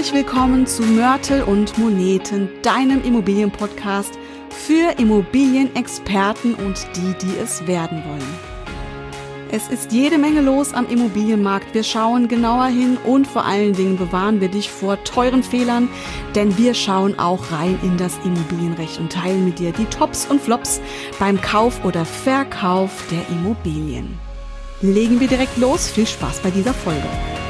Herzlich willkommen zu Mörtel und Moneten, deinem Immobilienpodcast für Immobilienexperten und die es werden wollen. Es ist jede Menge los am Immobilienmarkt. Wir schauen genauer hin und vor allen Dingen bewahren wir dich vor teuren Fehlern, denn wir schauen auch rein in das Immobilienrecht und teilen mit dir die Tops und Flops beim Kauf oder Verkauf der Immobilien. Legen wir direkt los. Viel Spaß bei dieser Folge.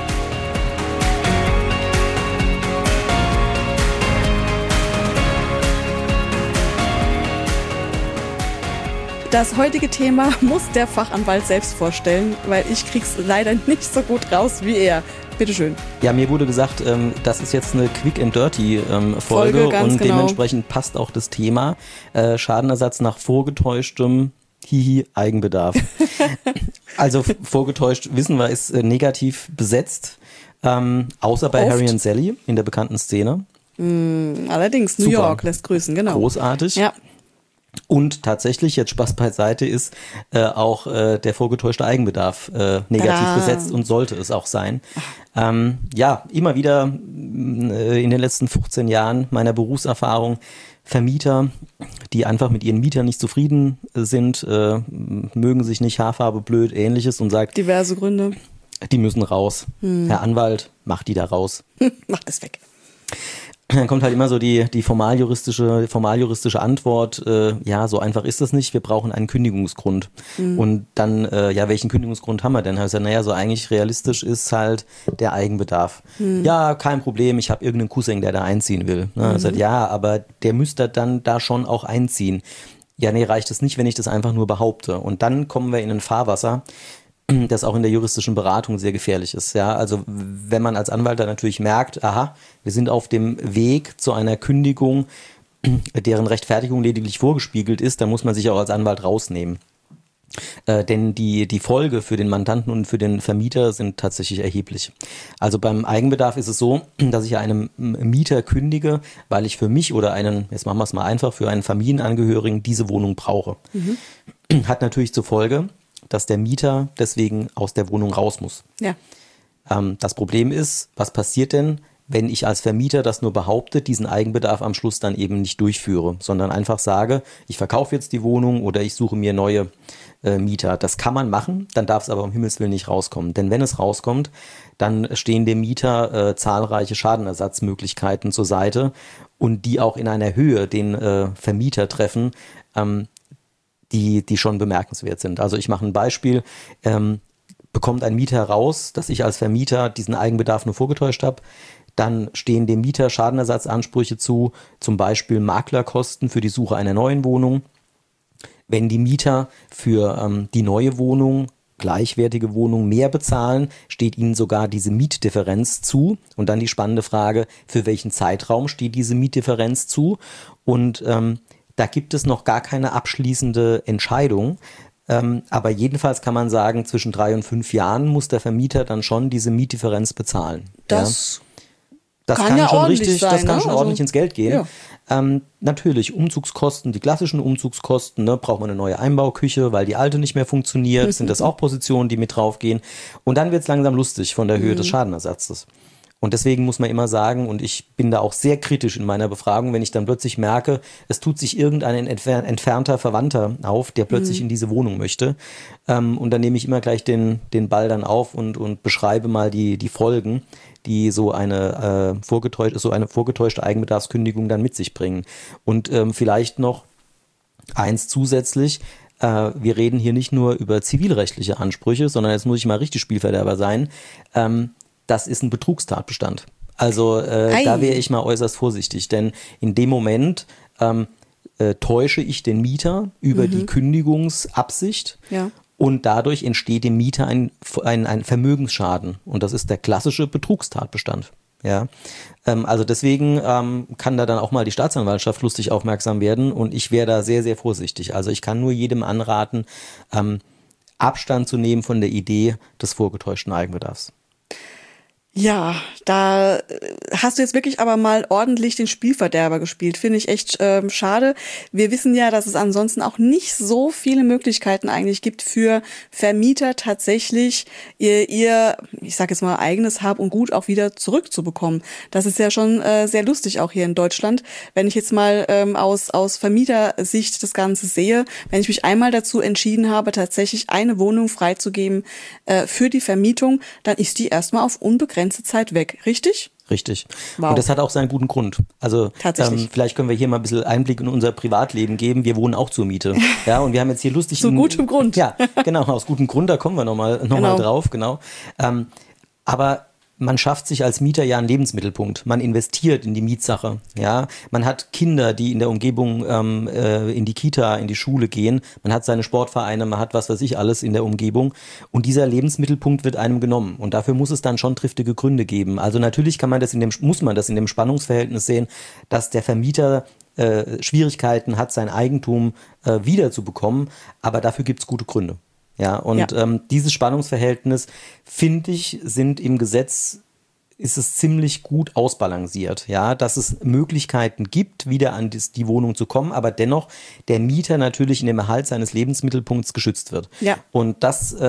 Das heutige Thema muss der Fachanwalt selbst vorstellen, weil ich krieg's leider nicht so gut raus wie er. Bitteschön. Ja, mir wurde gesagt, das ist jetzt eine Quick and Dirty Folge und genau. Dementsprechend passt auch das Thema Schadenersatz nach vorgetäuschtem Eigenbedarf. Also vorgetäuscht, wissen wir, ist negativ besetzt, außer bei Harry und Sally in der bekannten Szene. Allerdings, New York lässt grüßen, genau. Großartig. Ja. Und tatsächlich, jetzt Spaß beiseite, ist auch der vorgetäuschte Eigenbedarf negativ besetzt und sollte es auch sein. Ja, immer wieder in den letzten 15 Jahren meiner Berufserfahrung Vermieter, die einfach mit ihren Mietern nicht zufrieden sind, mögen sich nicht, Haarfarbe blöd, ähnliches und sagt, diverse Gründe. Die müssen raus. Herr Anwalt, macht die da raus. Macht es weg. Dann kommt halt immer so die formaljuristische Antwort, ja, so einfach ist das nicht, wir brauchen einen Kündigungsgrund. Und dann, ja, welchen Kündigungsgrund haben wir denn? Also, naja, so eigentlich realistisch ist halt der Eigenbedarf. Ja, kein Problem, ich habe irgendeinen Cousin, der da einziehen will. Ne? Also, ja, aber der müsste dann da schon auch einziehen. Ja, nee, reicht es nicht, wenn ich das einfach nur behaupte. Und dann kommen wir in ein Fahrwasser, das auch in der juristischen Beratung sehr gefährlich ist. Ja, also wenn man als Anwalt dann natürlich merkt, aha, wir sind auf dem Weg zu einer Kündigung, deren Rechtfertigung lediglich vorgespiegelt ist, dann muss man sich auch als Anwalt rausnehmen. Denn die Folge für den Mandanten und für den Vermieter sind tatsächlich erheblich. Also beim Eigenbedarf ist es so, dass ich einem Mieter kündige, weil ich für mich oder jetzt machen wir es mal einfach, für einen Familienangehörigen diese Wohnung brauche. Hat natürlich zur Folge, dass der Mieter deswegen aus der Wohnung raus muss. Ja. Das Problem ist, was passiert denn, wenn ich als Vermieter das nur behaupte, diesen Eigenbedarf am Schluss dann eben nicht durchführe, sondern einfach sage, ich verkaufe jetzt die Wohnung oder ich suche mir neue Mieter. Das kann man machen, dann darf es aber um Himmels Willen nicht rauskommen. Denn wenn es rauskommt, dann stehen dem Mieter zahlreiche Schadenersatzmöglichkeiten zur Seite und die auch in einer Höhe den Vermieter treffen, die schon bemerkenswert sind. Also ich mache ein Beispiel, bekommt ein Mieter raus, dass ich als Vermieter diesen Eigenbedarf nur vorgetäuscht habe, dann stehen dem Mieter Schadenersatzansprüche zu, zum Beispiel Maklerkosten für die Suche einer neuen Wohnung. Wenn die Mieter für die neue Wohnung, gleichwertige Wohnung mehr bezahlen, steht ihnen sogar diese Mietdifferenz zu. Und dann die spannende Frage, für welchen Zeitraum steht diese Mietdifferenz zu? Und da gibt es noch gar keine abschließende Entscheidung. Aber jedenfalls kann man sagen, zwischen 3 und 5 Jahren muss der Vermieter dann schon diese Mietdifferenz bezahlen. Das kann ja schon ordentlich richtig, sein, das kann ne? schon Also, ordentlich ins Geld gehen. Ja. Natürlich, Umzugskosten, die klassischen Umzugskosten, ne, braucht man eine neue Einbauküche, weil die alte nicht mehr funktioniert, sind das auch Positionen, die mit draufgehen. Und dann wird es langsam lustig von der Höhe des Schadenersatzes. Und deswegen muss man immer sagen, und ich bin da auch sehr kritisch in meiner Befragung, wenn ich dann plötzlich merke, es tut sich irgendein entfernter Verwandter auf, der plötzlich in diese Wohnung möchte. Und dann nehme ich immer gleich den Ball dann auf und beschreibe mal die Folgen, die so eine vorgetäuschte Eigenbedarfskündigung dann mit sich bringen. Und vielleicht noch eins zusätzlich, wir reden hier nicht nur über zivilrechtliche Ansprüche, sondern jetzt muss ich mal richtig Spielverderber sein. Das ist ein Betrugstatbestand. Also da wäre ich mal äußerst vorsichtig, denn in dem Moment täusche ich den Mieter über die Kündigungsabsicht und dadurch entsteht dem Mieter ein Vermögensschaden und das ist der klassische Betrugstatbestand. Ja, also deswegen kann da dann auch mal die Staatsanwaltschaft lustig aufmerksam werden und ich wäre da sehr, sehr vorsichtig. Also ich kann nur jedem anraten, Abstand zu nehmen von der Idee des vorgetäuschten Eigenbedarfs. Ja, da hast du jetzt wirklich aber mal ordentlich den Spielverderber gespielt. Finde ich echt schade. Wir wissen ja, dass es ansonsten auch nicht so viele Möglichkeiten eigentlich gibt für Vermieter tatsächlich ihr ich sage jetzt mal, eigenes Hab und Gut auch wieder zurückzubekommen. Das ist ja schon sehr lustig auch hier in Deutschland. Wenn ich jetzt mal aus Vermietersicht das Ganze sehe, wenn ich mich einmal dazu entschieden habe, tatsächlich eine Wohnung freizugeben für die Vermietung, dann ist die erstmal auf unbegrenzte Zeit weg, richtig? Richtig. Wow. Und das hat auch seinen guten Grund. Also vielleicht können wir hier mal ein bisschen Einblick in unser Privatleben geben. Wir wohnen auch zur Miete. Ja, und wir haben jetzt hier lustig... Zu gutem Grund. Ja, genau, aus gutem Grund, da kommen wir nochmal drauf, genau. Aber man schafft sich als Mieter ja einen Lebensmittelpunkt. Man investiert in die Mietsache. Ja, man hat Kinder, die in der Umgebung in die Kita, in die Schule gehen. Man hat seine Sportvereine, man hat was weiß ich alles in der Umgebung. Und dieser Lebensmittelpunkt wird einem genommen. Und dafür muss es dann schon triftige Gründe geben. Also natürlich muss man das in dem Spannungsverhältnis sehen, dass der Vermieter Schwierigkeiten hat, sein Eigentum wiederzubekommen. Aber dafür gibt es gute Gründe. Ja, und dieses Spannungsverhältnis, finde ich, sind im Gesetz, ist es ziemlich gut ausbalanciert, ja, dass es Möglichkeiten gibt, wieder an die Wohnung zu kommen, aber dennoch der Mieter natürlich in dem Erhalt seines Lebensmittelpunkts geschützt wird. Ja. Und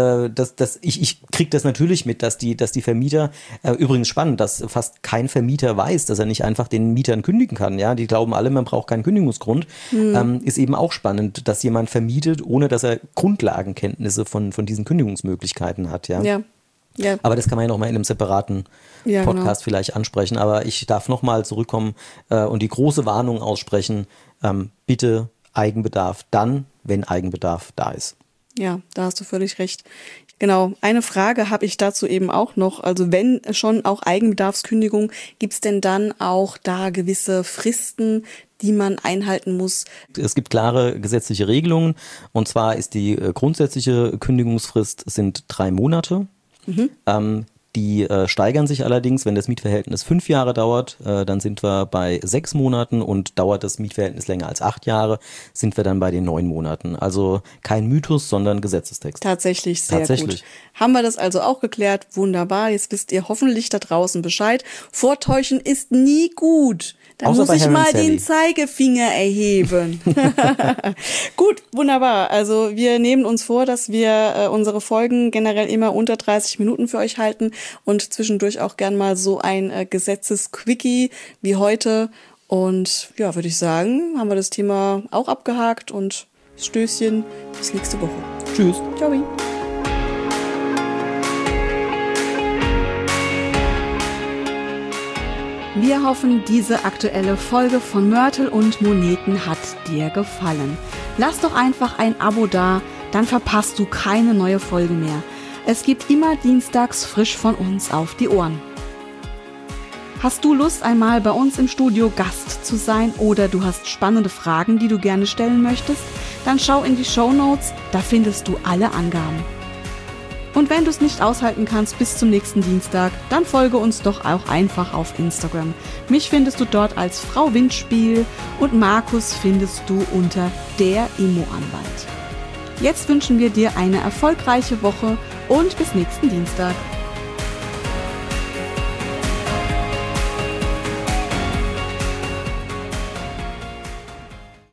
ich kriege das natürlich mit, dass die Vermieter, übrigens spannend, dass fast kein Vermieter weiß, dass er nicht einfach den Mietern kündigen kann, ja, die glauben alle, man braucht keinen Kündigungsgrund, ist eben auch spannend, dass jemand vermietet, ohne dass er Grundlagenkenntnisse von diesen Kündigungsmöglichkeiten hat, ja. Ja. Ja. Aber das kann man ja noch mal in einem separaten Podcast vielleicht ansprechen. Aber ich darf noch mal zurückkommen und die große Warnung aussprechen, bitte Eigenbedarf dann, wenn Eigenbedarf da ist. Ja, da hast du völlig recht. Genau, eine Frage habe ich dazu eben auch noch. Also wenn schon auch Eigenbedarfskündigung, gibt es denn dann auch da gewisse Fristen, die man einhalten muss? Es gibt klare gesetzliche Regelungen. Und zwar ist die grundsätzliche Kündigungsfrist sind 3 Monate. Die steigern sich allerdings, wenn das Mietverhältnis 5 Jahre dauert, dann sind wir bei 6 Monaten und dauert das Mietverhältnis länger als 8 Jahre, sind wir dann bei den 9 Monaten. Also kein Mythos, sondern Gesetzestext. Tatsächlich sehr gut. Haben wir das also auch geklärt? Wunderbar. Jetzt wisst ihr hoffentlich da draußen Bescheid. Vortäuschen ist nie gut. Da muss ich mal den Zeigefinger erheben. Gut, wunderbar. Also wir nehmen uns vor, dass wir unsere Folgen generell immer unter 30 Minuten für euch halten und zwischendurch auch gern mal so ein Gesetzesquickie wie heute. Und ja, würde ich sagen, haben wir das Thema auch abgehakt und Stößchen bis nächste Woche. Tschüss. Ciao. Wir hoffen, diese aktuelle Folge von Mörtel und Moneten hat dir gefallen. Lass doch einfach ein Abo da, dann verpasst du keine neue Folge mehr. Es gibt immer dienstags frisch von uns auf die Ohren. Hast du Lust, einmal bei uns im Studio Gast zu sein oder du hast spannende Fragen, die du gerne stellen möchtest? Dann schau in die Shownotes, da findest du alle Angaben. Und wenn du es nicht aushalten kannst bis zum nächsten Dienstag, dann folge uns doch auch einfach auf Instagram. Mich findest du dort als Frau Windspiel und Markus findest du unter der Immo-Anwalt. Jetzt wünschen wir dir eine erfolgreiche Woche und bis nächsten Dienstag.